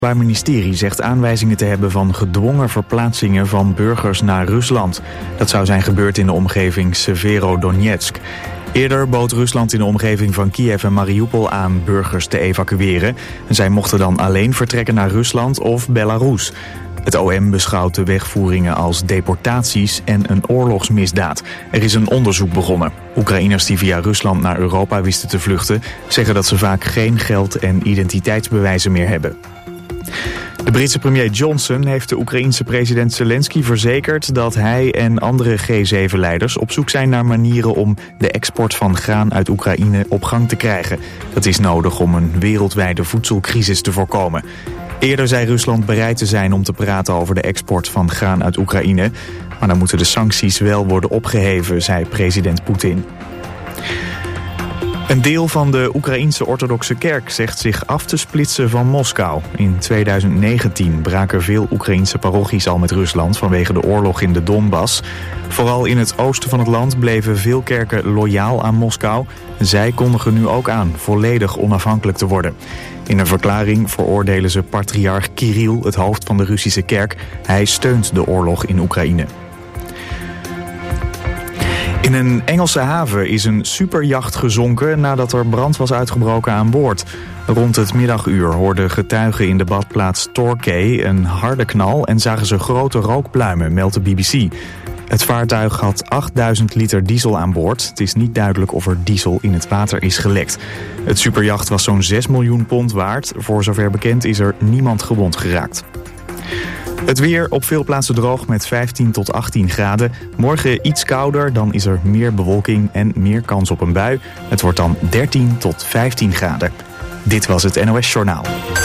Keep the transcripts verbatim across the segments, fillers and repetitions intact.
Het Openbaar Ministerie zegt aanwijzingen te hebben van gedwongen verplaatsingen van burgers naar Rusland. Dat zou zijn gebeurd in de omgeving Severodonetsk. Eerder bood Rusland in de omgeving van Kiev en Mariupol aan burgers te evacueren. En zij mochten dan alleen vertrekken naar Rusland of Belarus. Het O M beschouwt de wegvoeringen als deportaties en een oorlogsmisdaad. Er is een onderzoek begonnen. Oekraïners die via Rusland naar Europa wisten te vluchten zeggen dat ze vaak geen geld en identiteitsbewijzen meer hebben. De Britse premier Johnson heeft de Oekraïense president Zelensky verzekerd dat hij en andere G zeven leiders op zoek zijn naar manieren om de export van graan uit Oekraïne op gang te krijgen. Dat is nodig om een wereldwijde voedselcrisis te voorkomen. Eerder zei Rusland bereid te zijn om te praten over de export van graan uit Oekraïne. Maar dan moeten de sancties wel worden opgeheven, zei president Poetin. Een deel van de Oekraïense orthodoxe kerk zegt zich af te splitsen van Moskou. In tweeduizend negentien braken veel Oekraïense parochies al met Rusland vanwege de oorlog in de Donbass. Vooral in het oosten van het land bleven veel kerken loyaal aan Moskou. Zij kondigen nu ook aan volledig onafhankelijk te worden. In een verklaring veroordelen ze patriarch Kirill, het hoofd van de Russische kerk. Hij steunt de oorlog in Oekraïne. In een Engelse haven is een superjacht gezonken nadat er brand was uitgebroken aan boord. Rond het middaguur hoorden getuigen in de badplaats Torquay een harde knal en zagen ze grote rookpluimen, meldt de B B C. Het vaartuig had achtduizend liter diesel aan boord. Het is niet duidelijk of er diesel in het water is gelekt. Het superjacht was zo'n zes miljoen pond waard. Voor zover bekend is er niemand gewond geraakt. Het weer op veel plaatsen droog met vijftien tot achttien graden. Morgen iets kouder, dan is er meer bewolking en meer kans op een bui. Het wordt dan dertien tot vijftien graden. Dit was het N O S Journaal.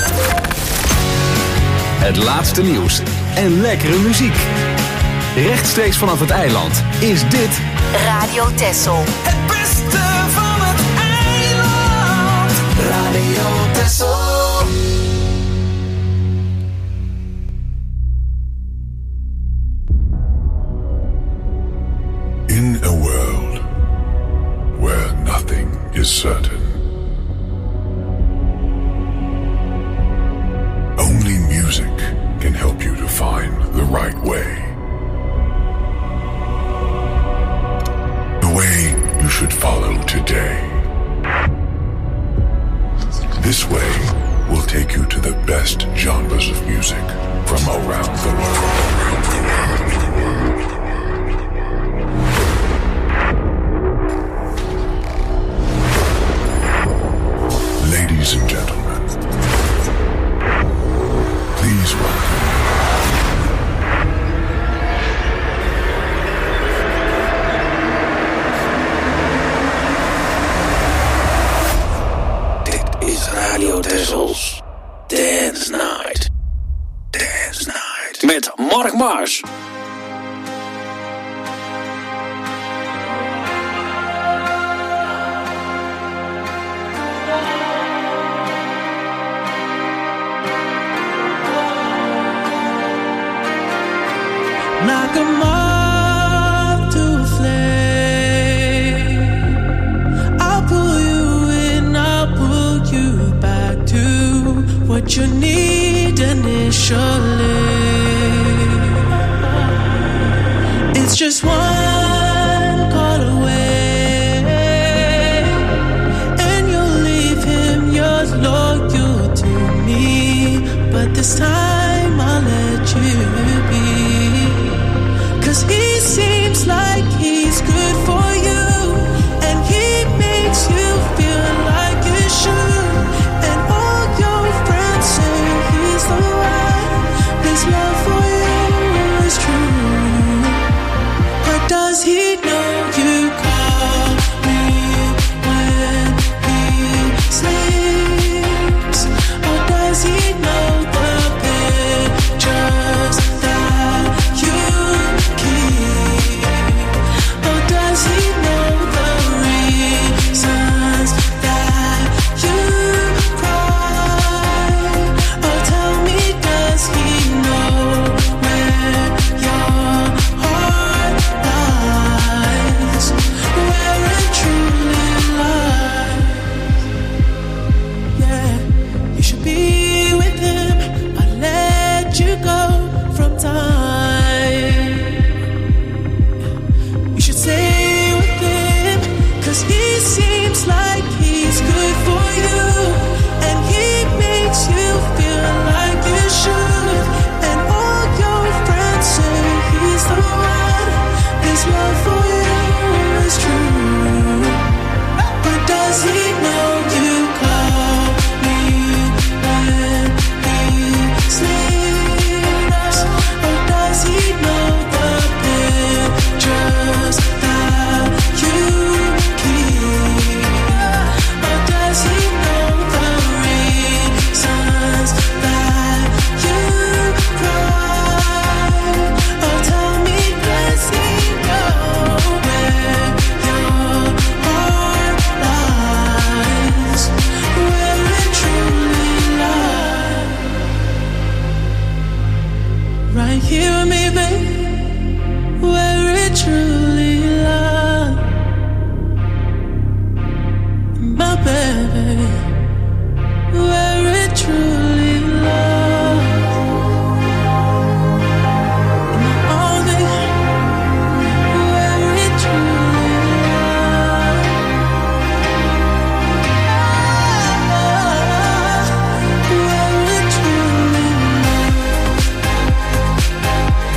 Het laatste nieuws en lekkere muziek. Rechtstreeks vanaf het eiland is dit Radio Texel. Het beste van het eiland. Radio Texel. In a world where nothing is certain, only music can help you to find the right way. The way you should follow today. This way will take you to the best genres of music from around the world. Ladies and gentlemen, please welcome. Dit is Radio Texels Dance Night. Dance Night. Met Mark Mars. Like a moth to a flame, I'll pull you in, I'll pull you back to what you need initially. It's just one call away, and you'll leave him, you're loyal to me, but this time I'll let you be. He seems like he's good for you, and he makes you feel like you should. And all your friends say he's the one. His love for you is true, but does he know you call me when he sleeps, or does he know the pictures that you keep? you hear me, babe? Where it truly lies, my baby, where it truly lies. In my arms, where it truly lies. Where it truly lies.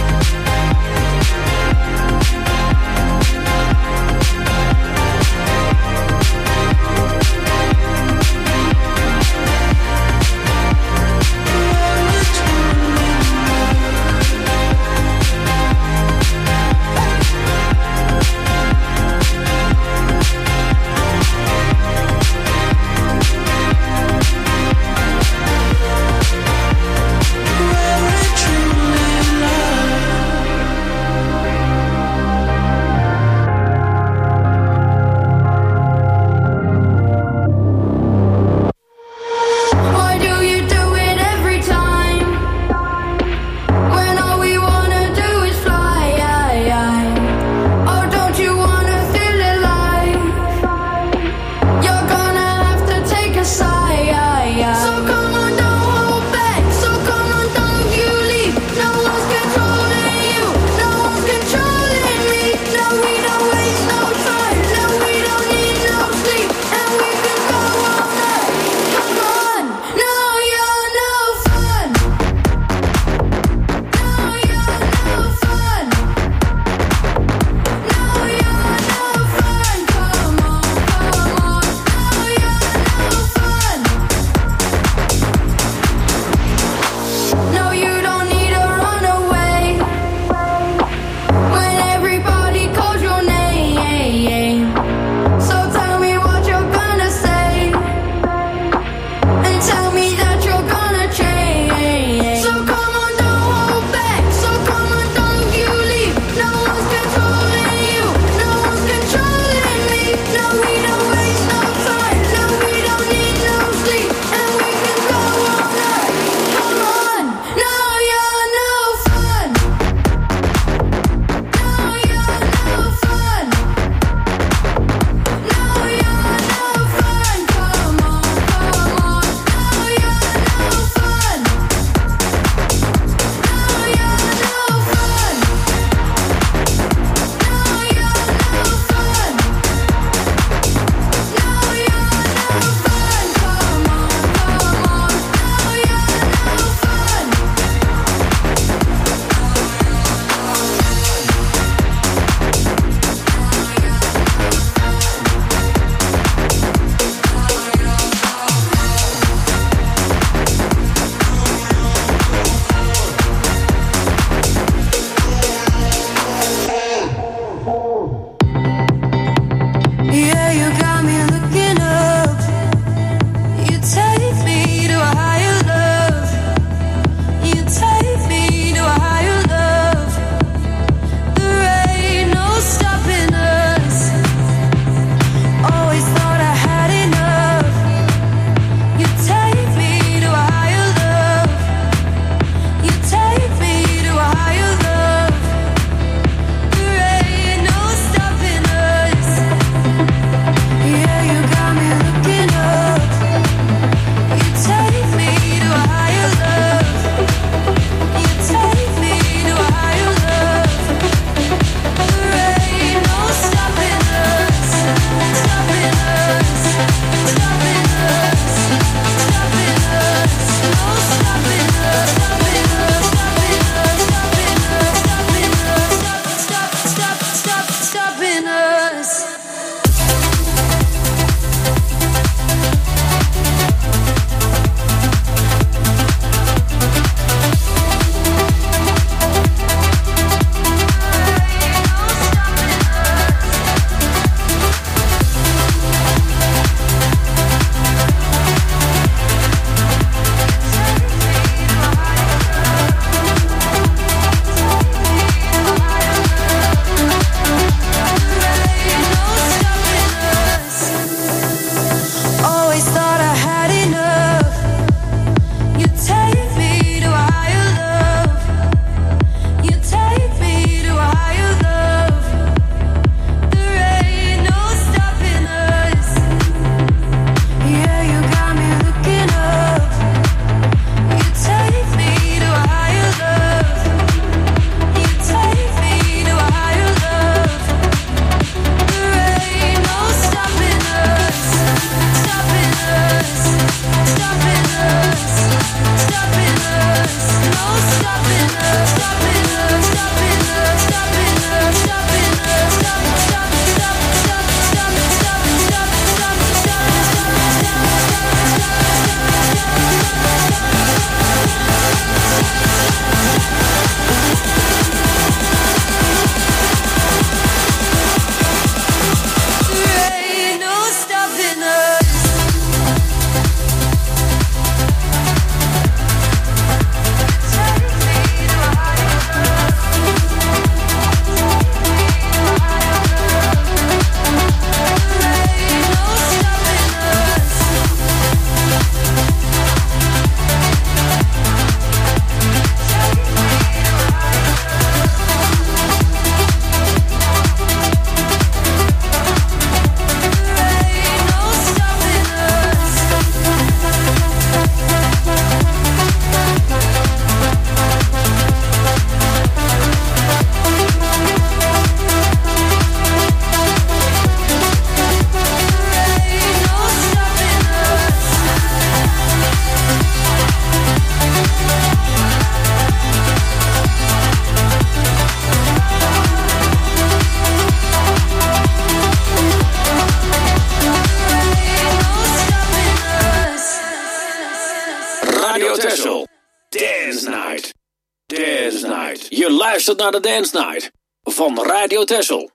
Dance Night. Dance Night. Je luistert naar de Dance Night van Radio Texel.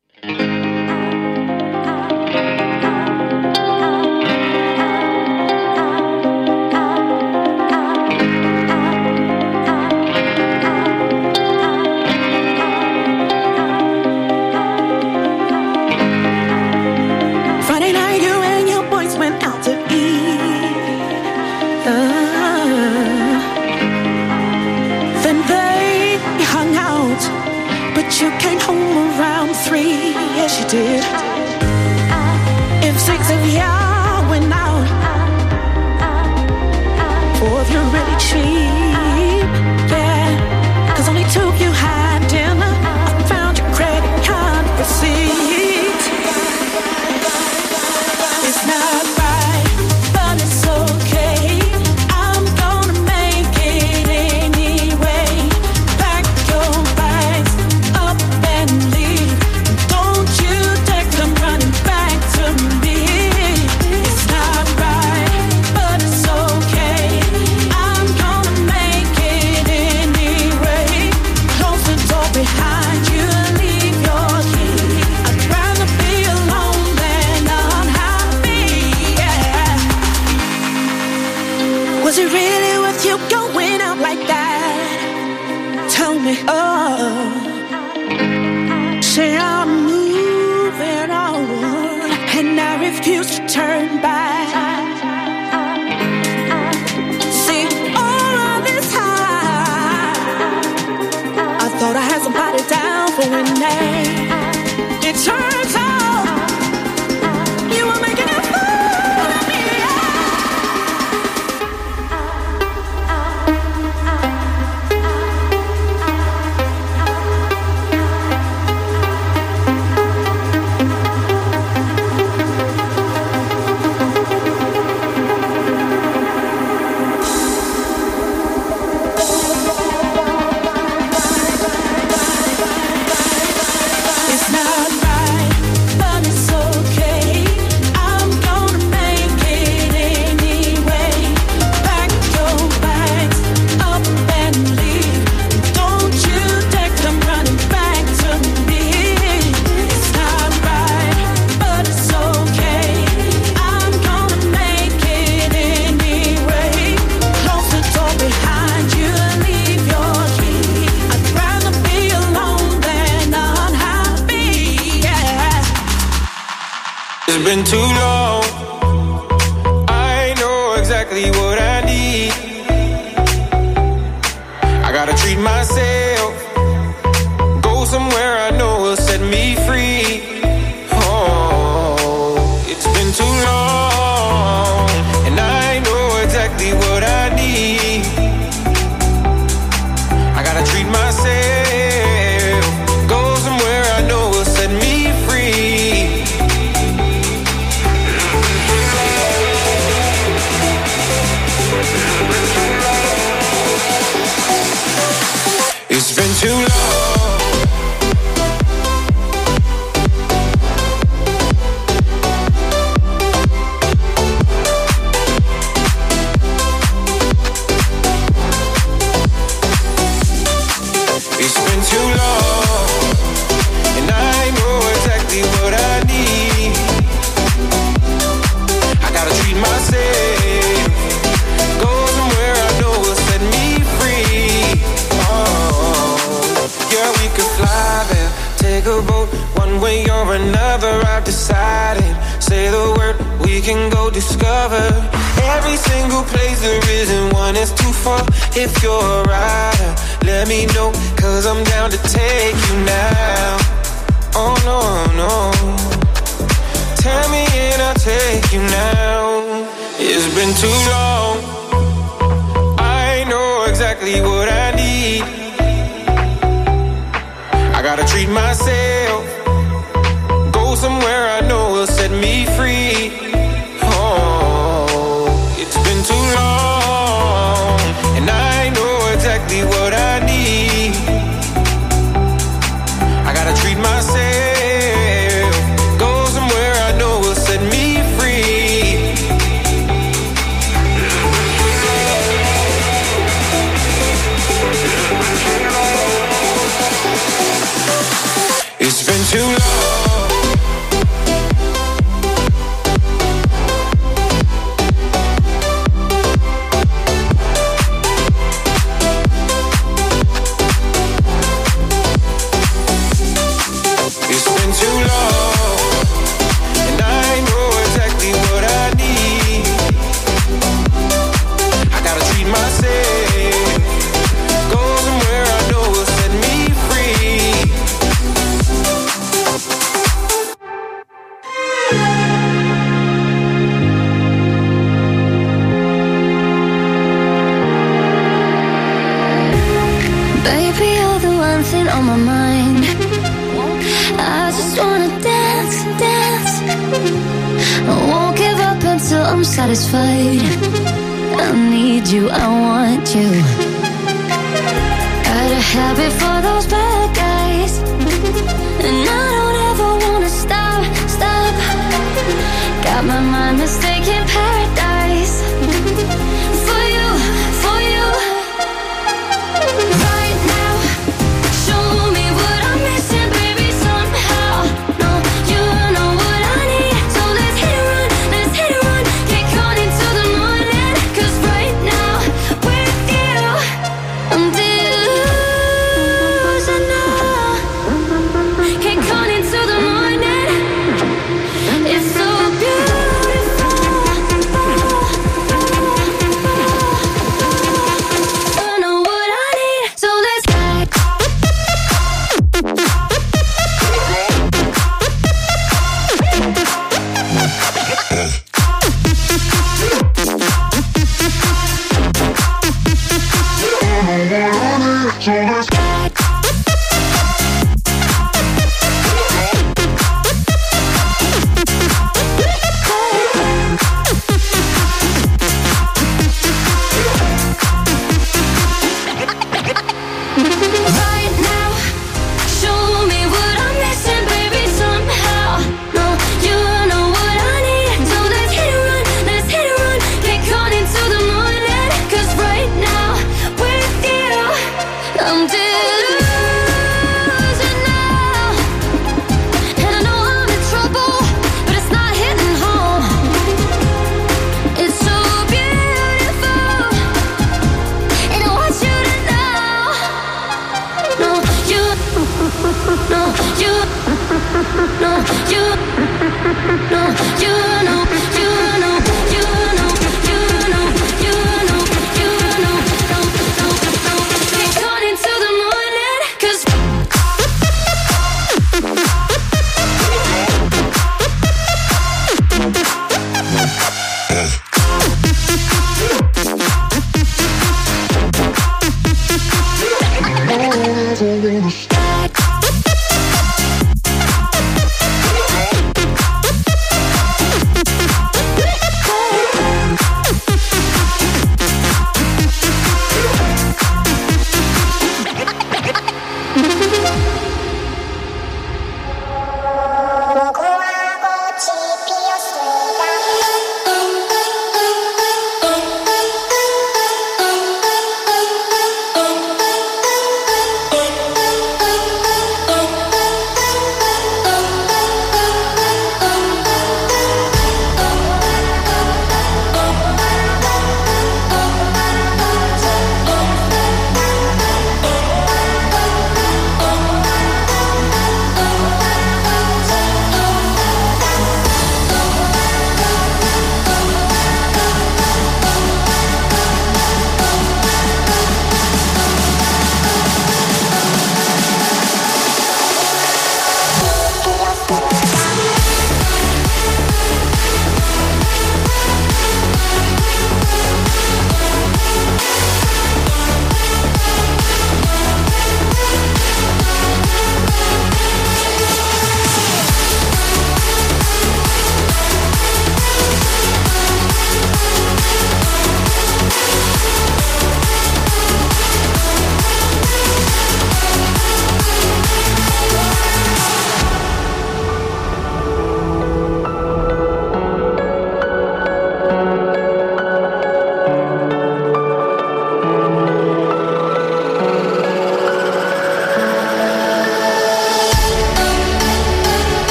You came home around three, yes you did. If six of y'all went out, four of you really cheap, yeah. Cause only two of you had dinner. I found your credit card receipt. It's not right, but it's okay. I'm gonna make it anyway. Pack your bags up and leave. Don't you dare come running back to me. It's not right, but it's okay. I'm gonna make it anyway. Close the door behind you, leave your key. I'd rather be alone than unhappy, yeah. Was it really worth you going out like that? Tell me, oh. Say I'm moving on, and I refuse to turn back. See, all of this time, I thought I had somebody down for winning. It turns out you were making a fool of me. It's not right, but it's okay. I'm gonna make it anyway. Pack your bags up and leave. Don't you dare come running back to me. It's not right, but it's okay. I'm gonna make it anyway. Close the door behind you, leave your key. I'd rather be alone than unhappy, yeah. It's been too long. I know exactly what I need. I gotta treat myself. Go somewhere I know will set me free. Oh, it's been too long. And I know exactly what I need. I gotta treat myself. Go somewhere I know will set me free. It's been too long. It's been too long. And I know exactly what I need. I gotta treat myself. Go somewhere I know will set me free. Oh, yeah, we could fly there, take a boat, one way or another. I've decided. Say the word, we can go discover every single place there isn't one is too far. If you're a rider, let me know, cause I'm down to take you now. Oh no, no. Tell me and I'll take you now. It's been too long. I know exactly what I need. I gotta treat myself. Go somewhere I know will set me free. Oh, it's been too long. And I know exactly what I need. I gotta treat myself. Go somewhere I know will set me free. too long. It's been too long, and I know exactly what I need. I gotta treat myself, go somewhere I know will set me free. Baby, you're the one thing on my mind. I just wanna dance, dance. I won't give up until I'm satisfied. I need you, I want you. Got a habit for those bad guys, and I don't ever wanna stop, stop. Got my mind mistaken paradise for you, for you. Right now, show me what I'm missing, baby, somehow. No, you know what I need, so let's hit and run, let's hit and run. Kick on into the morning, 'cause right now, with you, I'm losing now. Kick on into the morning, it's so beautiful. I know what I need, so let's ride. Right now, show me what I'm missing, baby, somehow. No, you know what I need, so let's hit and run, let's hit and run. Kick on into the morning, 'cause right now, with you, I'm losing now. And I know I'm in trouble, but it's not hitting home. It's so beautiful, and I want you to know. No, you, no, you, no, you, no, you know, you know, you know, you know, you know, you know, no, no, no. Kick on into the morning, 'cause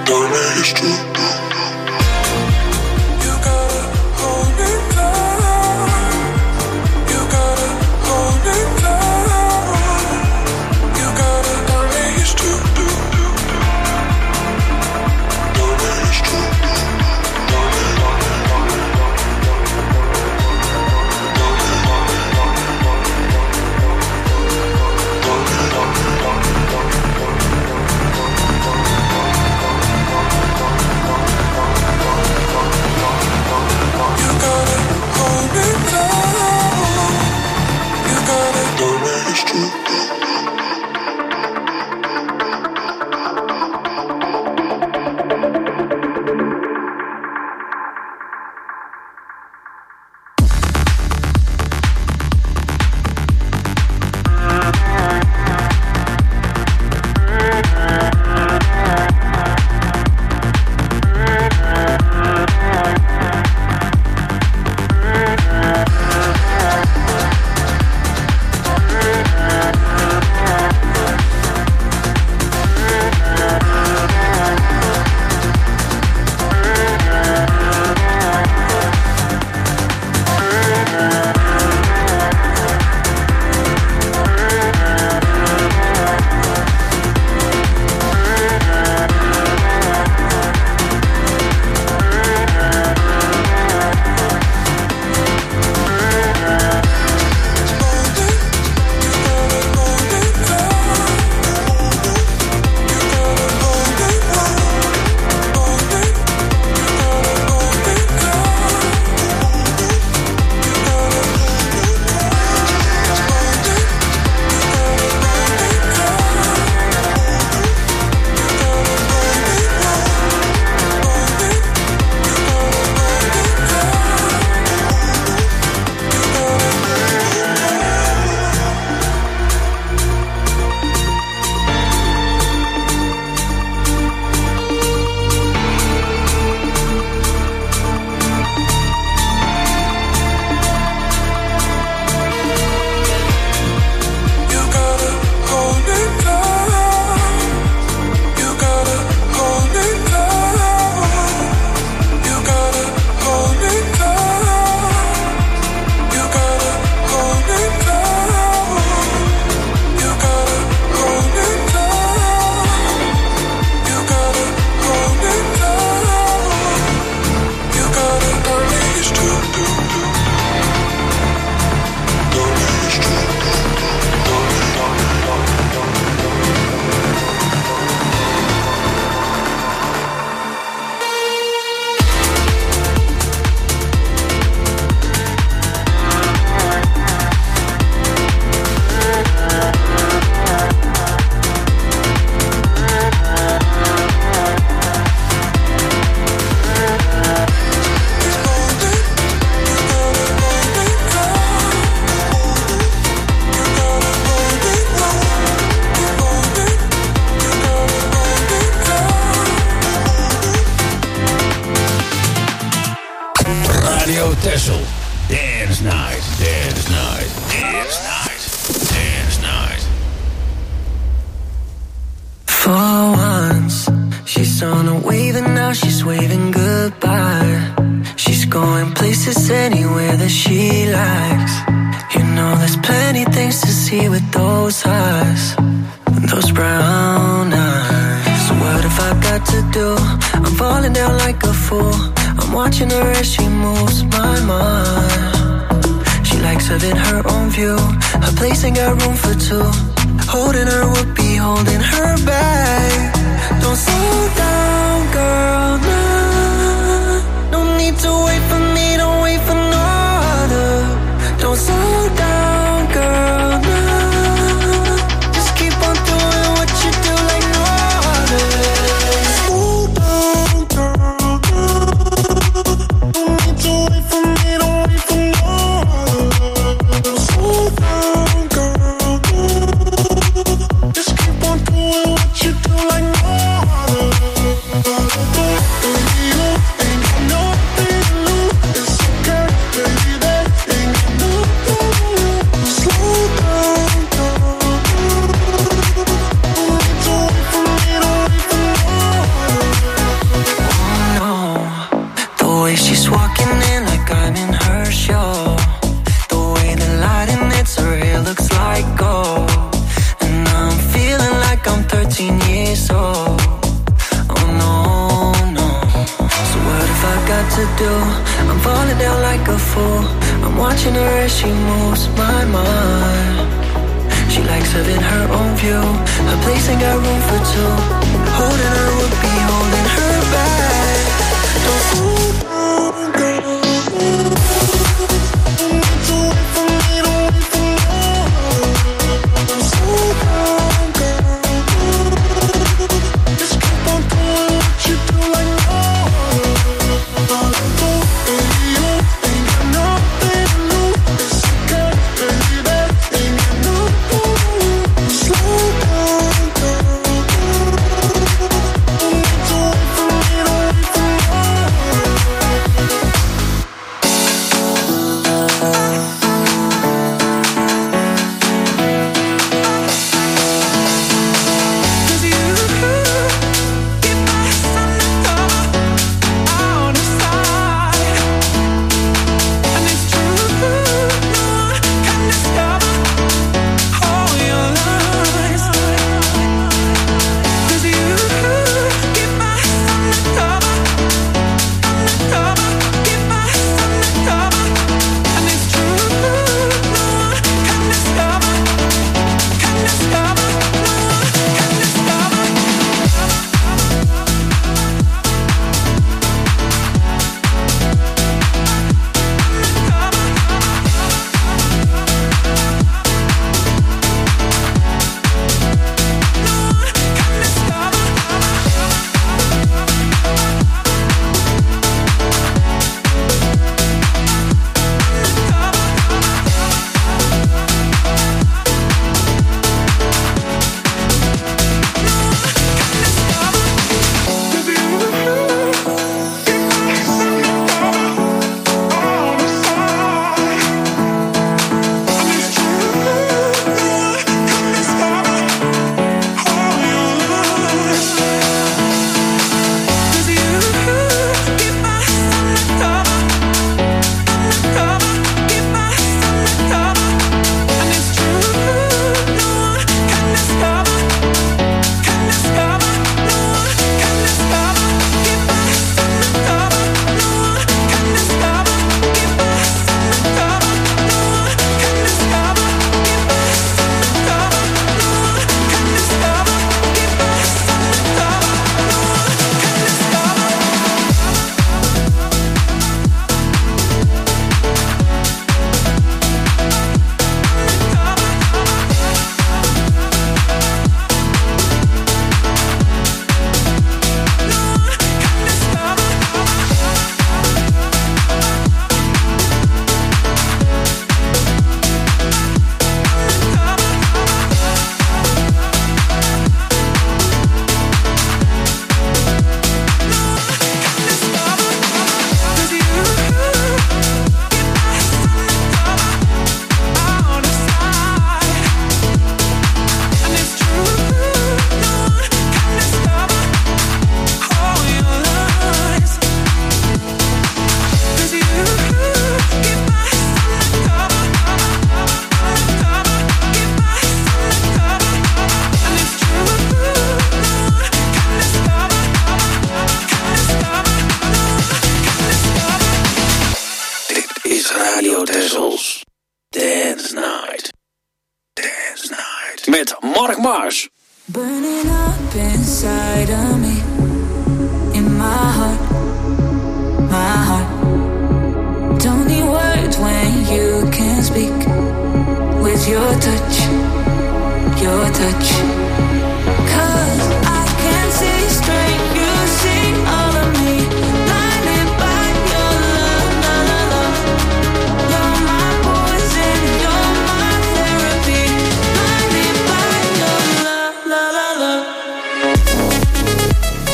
Texel. Dance night, dance night, dance night, dance night. For once, she's on a wave and now she's waving goodbye. She's going places anywhere that she likes. You know there's plenty things to see with those eyes, those brown eyes. So what have I got to do? I'm falling down like a fool. I'm watching her as she moves my mind. She likes having her own view. Her place ain't got room for two. Holding her would be holding her back. Don't slow down, girl, no. No need to wait for me, don't wait for no other. Don't slow down, girl, no. Just keep on doing what you do like no other. Slow down, girl, no. No need to wait for me, don't wait for no other. Slow down, girl, no. Just keep on doing what you do like no other. Just walking in like I'm in her show. The way the light emits her hair looks like gold. And I'm feeling like I'm thirteen years old. Oh no, no. So what have I got to do? I'm falling down like a fool. I'm watching her as she moves my mind. She likes having her own view. Her place ain't got room for two. Holding her would be holding her back. Don't fool me, girl. met Mark Mars. Burning up inside of me, in my heart, my heart. Don't need words when you can speak. With your touch, your touch. 'Cause I can see straight, you see all of me. Blinded by your love, la la la. You're my poison, you're my therapy. Blinded by your love, la la la.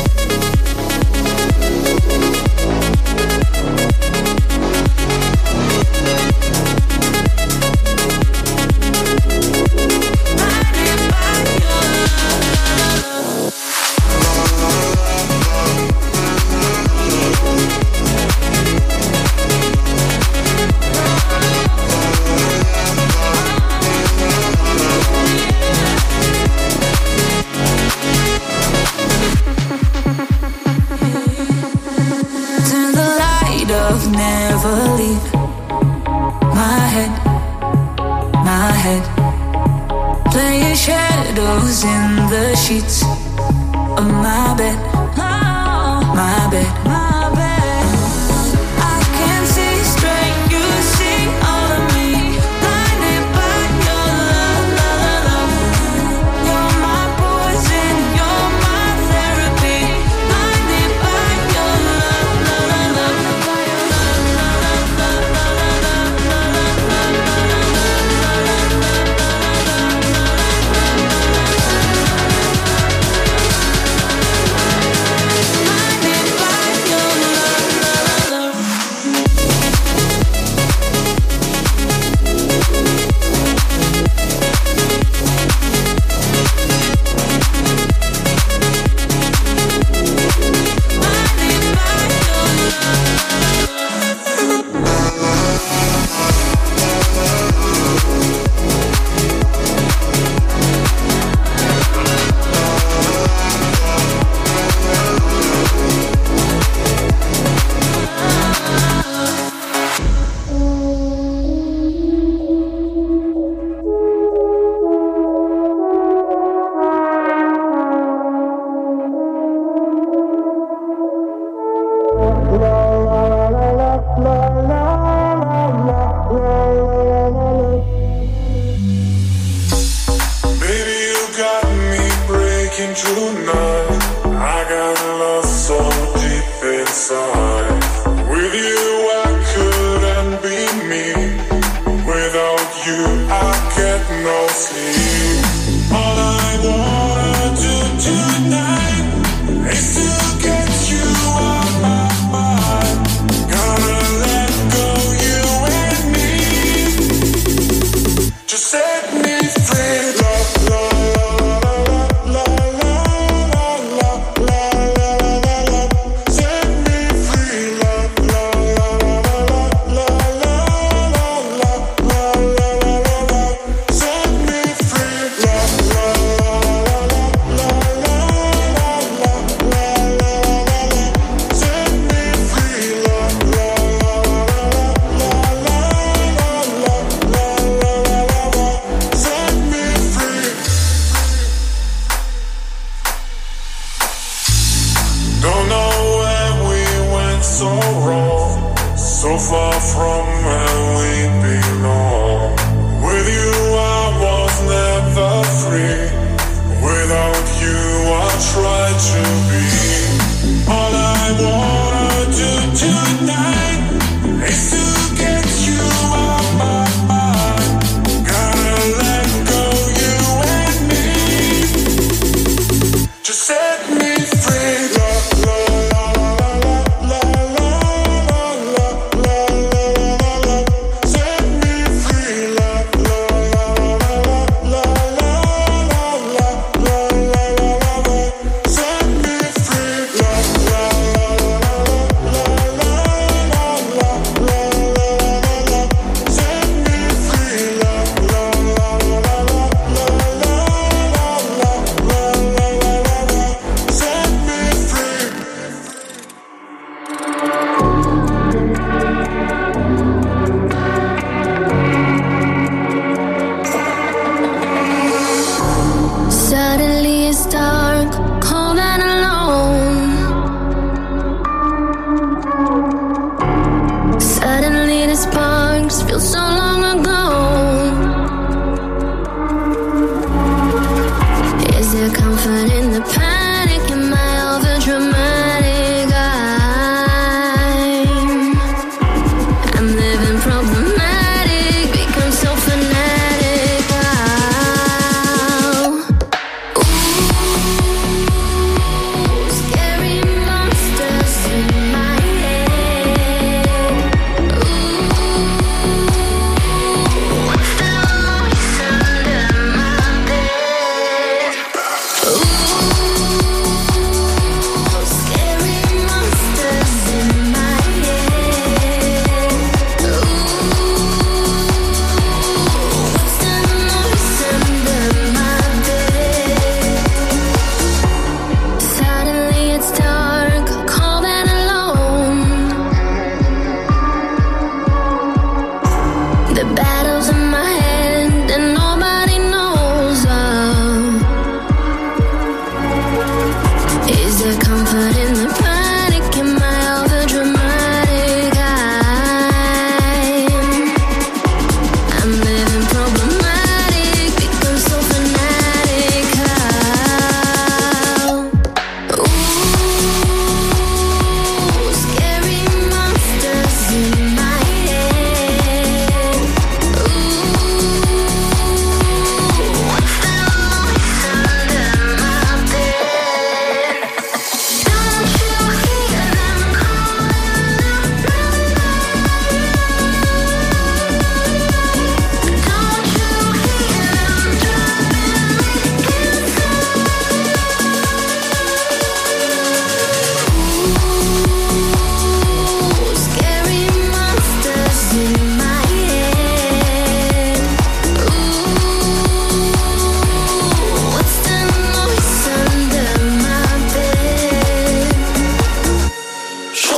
never leave my head, my head. Playing shadows in the sheets of my bed, my bed, my bed. I can see straight, you see all of me, blinded by your love, love, love. You're my poison, you're my therapy, blinded by your love, love, love, by your love, love, love, love, love, love, love, love,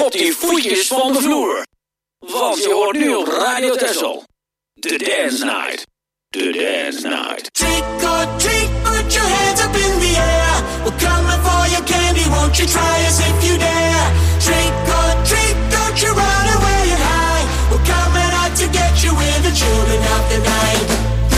Schop die voetjes van de vloer. Want je hoort nu op Radio Texel. The Dance Night. The Dance Night. Trick or treat, put your hands up in the air. We're coming for your candy, won't you try us if you dare? Trick or treat, don't you run away and hide. We're coming out to get you, we're the children of the night.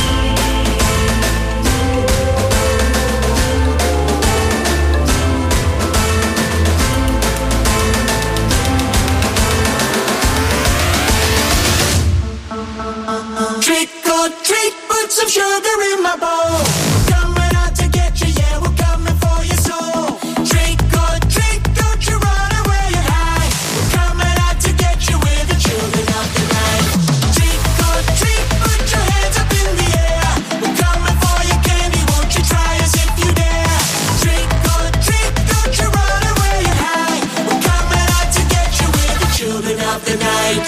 Trick or treat, put some sugar in my bowl. We're coming out to get you, yeah, we're coming for your soul. Trick or treat, don't you run away and hide. We're coming out to get you, we're the children of the night. Trick or treat, put your hands up in the air. We're coming for your candy, won't you try us if you dare? Trick or treat, don't you run away and hide. We're coming out to get you, we're the children of the night.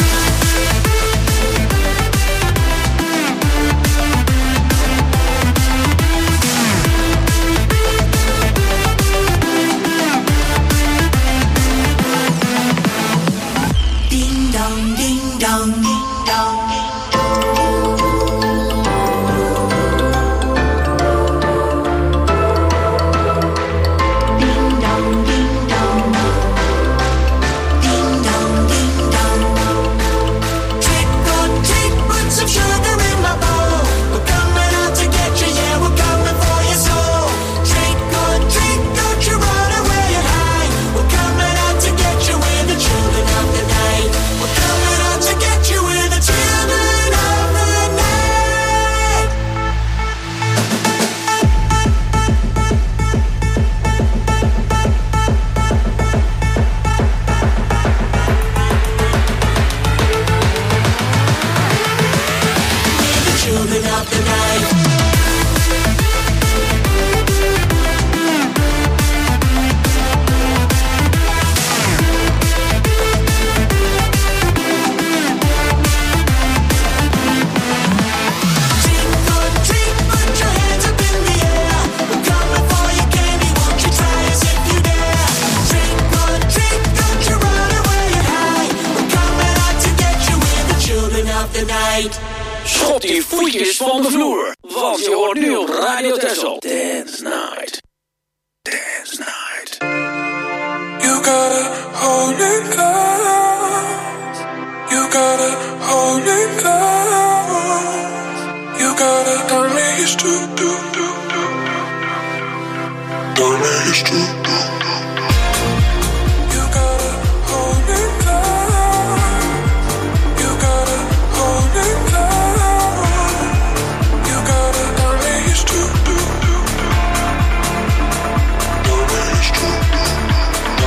Schop die voetjes van de vloer. Want je hoort nu op Radio Texel. Dance Night. Dance Night. You gotta hold it close. You gotta hold it close. You gotta tell me it's true, do, do, do. Tell me it's true, do, do. You gotta hold it close. You gotta hold it close. You gotta tell me it's true, do, do, do. Tell me it's true, do, do.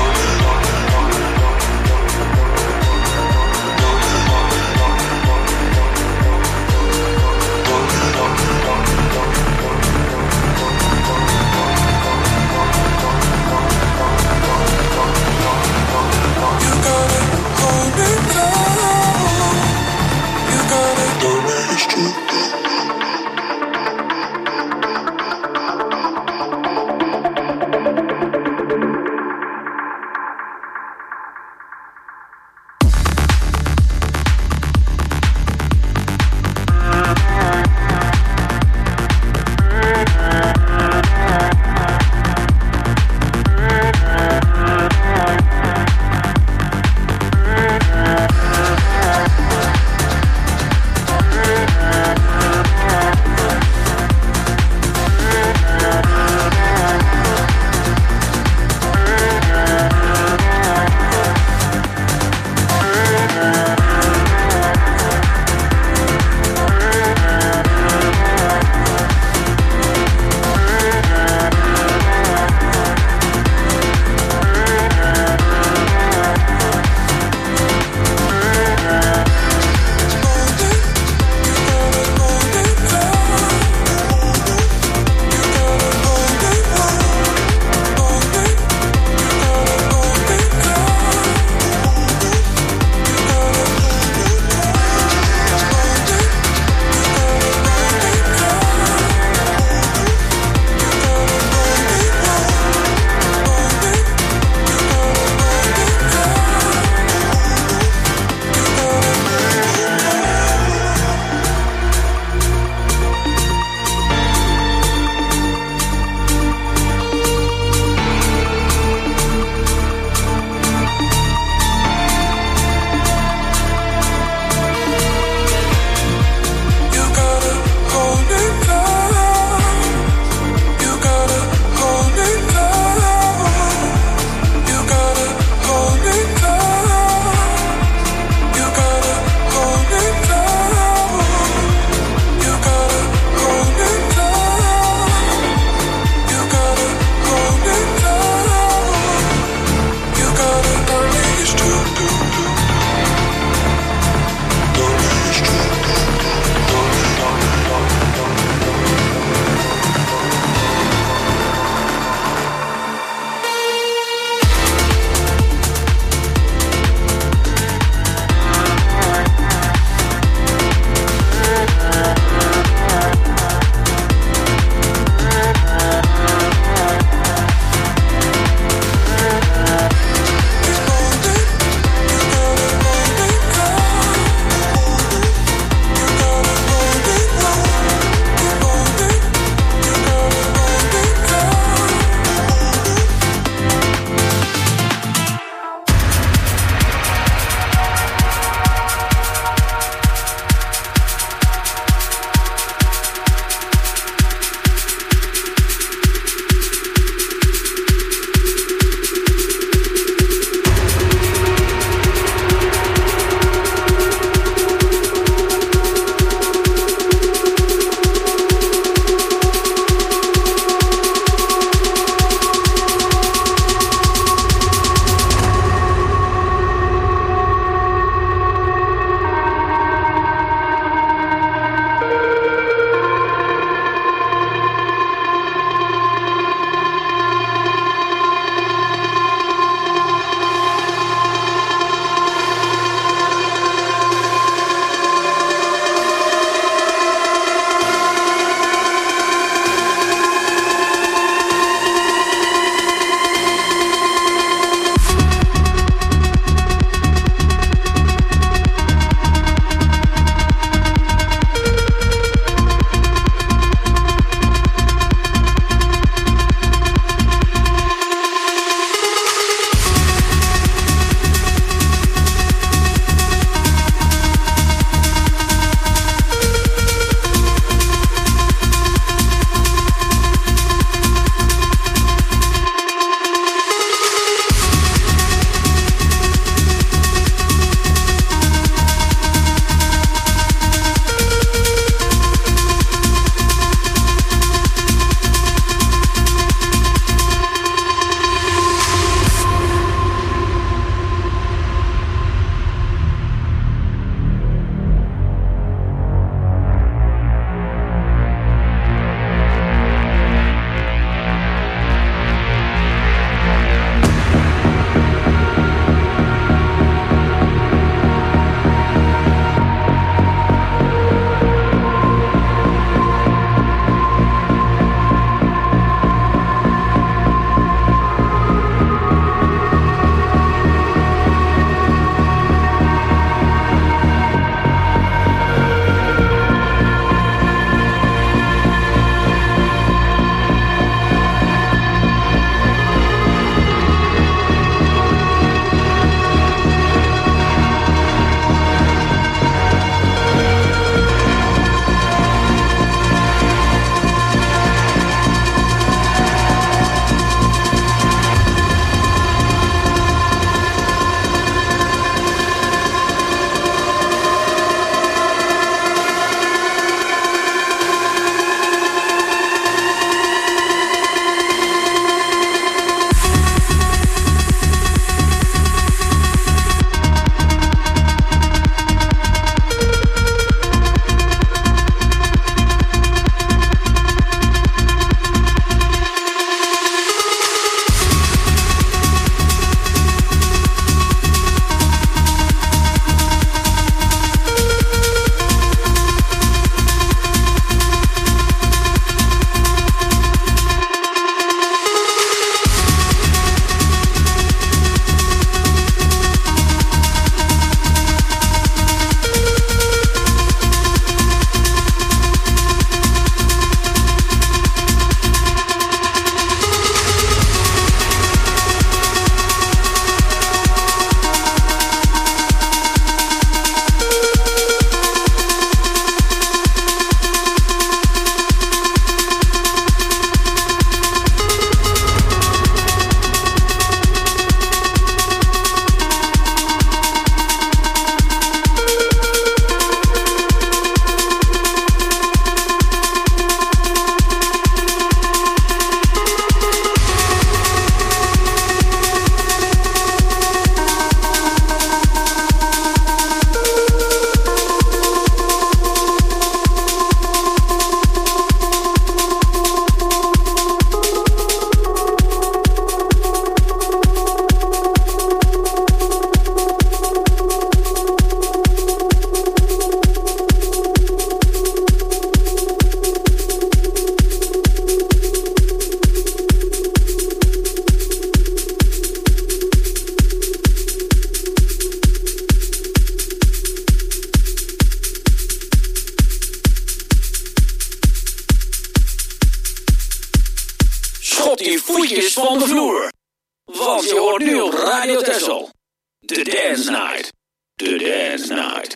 voetjes van de vloer. Want je hoort nu op Radio Texel. The Dance Night. The Dance Night.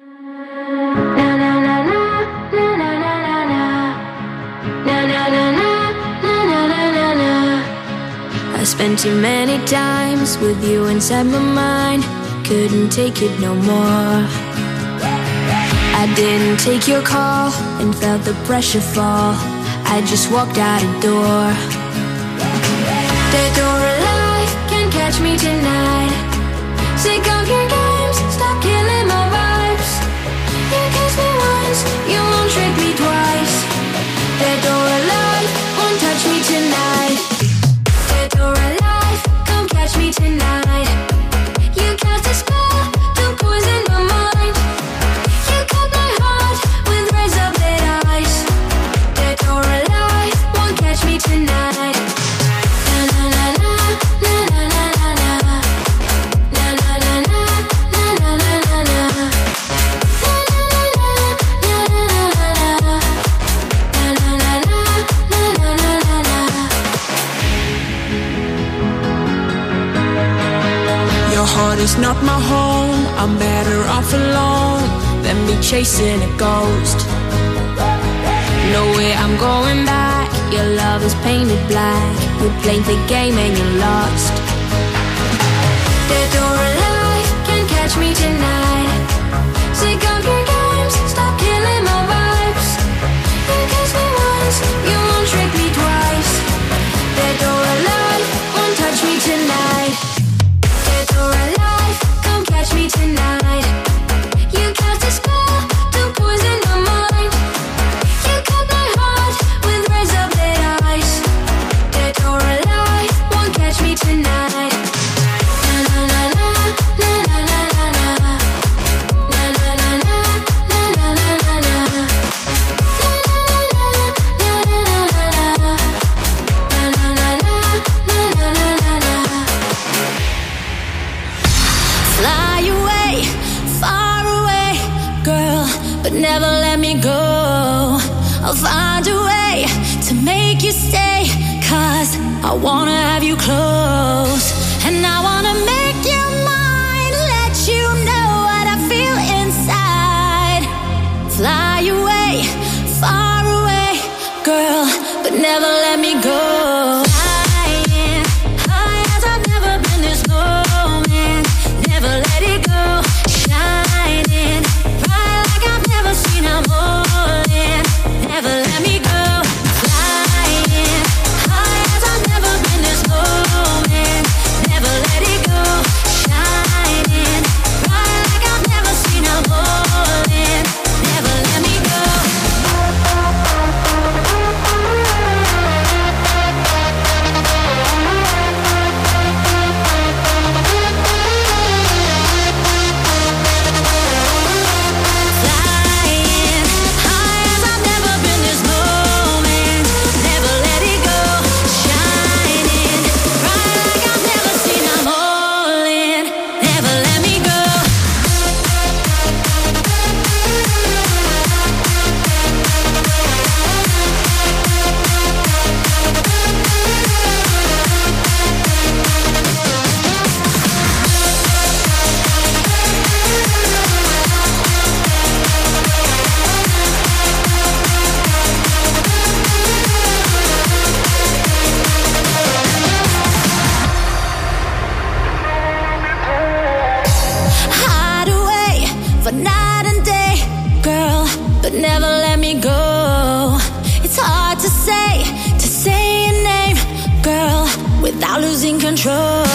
I spent too many times with you inside my mind. Couldn't take it no more. I didn't take your call and felt the pressure fall. I just walked out the door. The door of life can't catch me tonight. Sick of your games, stop killing my vibes. You kiss me once, you won't trick me twice. The door of life won't touch me tonight. The door of life, come catch me tonight. You cast a spell to poison my mind. You cut my heart with razor blade eyes. The door of life won't catch me tonight. Na na na na na na na na na. Na na na na na na na na na. Na na na na na na na na. Your heart is not my home. I'm better off alone than me chasing a ghost. No way I'm going back. Your love is painted black. You played the game and you lost. The door of life can't catch me tonight. Sick of your games, stop killing my vibes. You kiss me once, you won't trick me twice. The door of life won't touch me tonight. The door of life, come catch me tonight. You cast a spell to poison my mind. You cut my heart with razor blade eyes. The door of life won't catch me tonight. Na na na na na na na na na. Na na na na na na na na na. Na na na na na na na na. Na na na na na na na na. Fly away, far away, girl, but never let me go. I'll find a way to make you stay, 'cause I wanna have you close. And I wanna make you mine, let you know what I feel inside. Fly away, far away, girl, but never let me go. Flying high as I've never been this low, man. Never let it go. Shining bright like I've never seen. I'm all in. Never let me go. Flying high as I've never been this low, man. Never let it go. Shining bright like I've never seen. I'm all in. Never let me go. Flying high as I've never been this low, man. Never let it go. Shining bright like I've never seen. I'm all in. Never let me go. Hide away for night and day, girl, but never let me go. It's hard to say, to say your name, girl, without losing control.